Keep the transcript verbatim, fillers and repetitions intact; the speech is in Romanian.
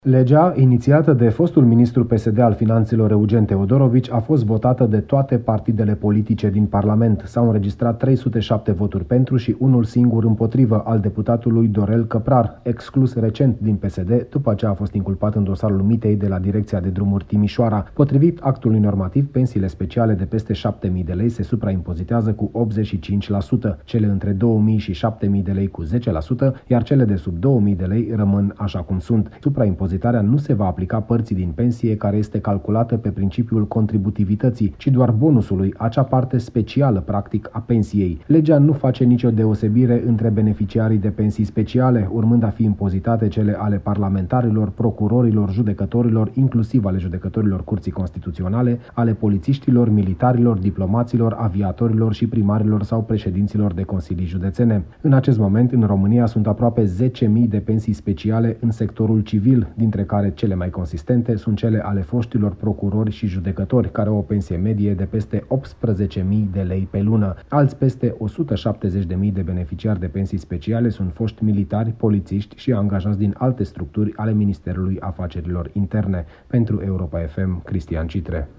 Legea, inițiată de fostul ministru P S D al Finanțelor Eugen Teodorovici, a fost votată de toate partidele politice din Parlament. S-au înregistrat trei sute șapte voturi pentru și unul singur împotrivă, al deputatului Dorel Căprar, exclus recent din P S D, după ce a fost inculpat în dosarul mitei de la Direcția de Drumuri Timișoara. Potrivit actului normativ, pensiile speciale de peste șapte mii de lei se supraimpozitează cu optzeci și cinci la sută, cele între două mii și șapte mii de lei cu zece la sută, iar cele de sub două mii de lei rămân așa cum sunt. Supraimpozitarea nu se va aplica părții din pensie care este calculată pe principiul contributivității, ci doar bonusului, acea parte specială practic a pensiei. Legea nu face nicio deosebire între beneficiarii de pensii speciale, urmând a fi impozitate cele ale parlamentarilor, procurorilor, judecătorilor, inclusiv ale judecătorilor Curții Constituționale, ale polițiștilor, militarilor, diplomaților, aviatorilor și primarilor sau președinților de consilii județene. În acest moment, în România sunt aproape zece mii de pensii speciale în sectorul civil, dintre care cele mai consistente sunt cele ale foștilor procurori și judecători, care au o pensie medie de peste optsprezece mii de lei pe lună. Alți peste o sută șaptezeci de mii de beneficiari de pensii speciale sunt foști militari, polițiști și angajați din alte structuri ale Ministerului Afacerilor Interne. Pentru Europa F M, Cristian Citre.